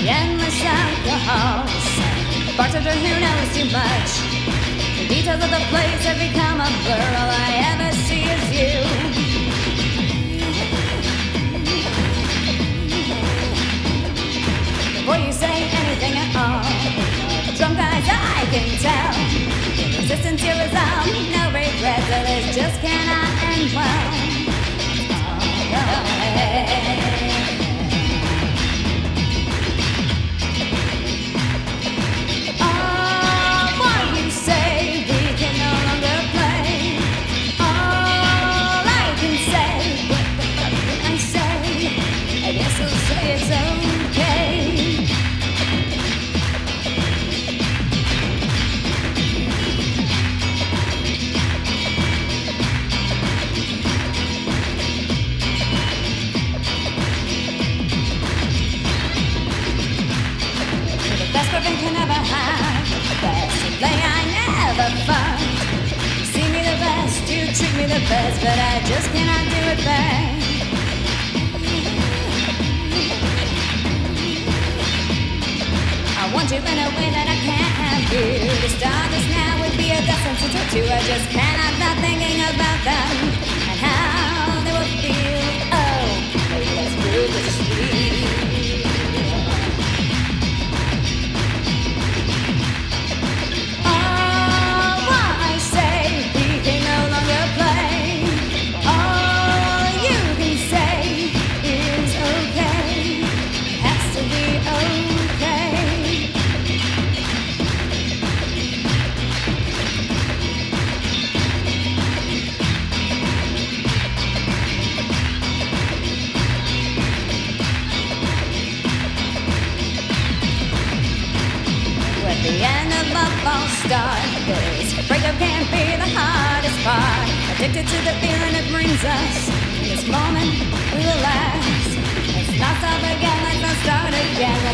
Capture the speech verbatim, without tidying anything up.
endless alcohol. Bartender who knows too much. The details of the place have become a blur. All I ever see is you. Before you say anything at all, drunk eyes I can tell. Resistance to resolve, no regrets, so this just cannot end well. Oh, what you say, we can no longer play. All I can say, what the fuck can I say? I guess I'll say it's okay. Can never have the best play I never find. You see me the best, you treat me the best, but I just cannot do it back. I want you in a way that I can't have you. To start this now would be a death sentence or two. I just cannot stop thinking about them and how they will feel. Oh, maybe that's good, but it's sweet. The end of a false start. This breakup can't be the hardest part. Addicted to the feeling it brings us. In this moment, we will last. Let's not stop again, let's not start again.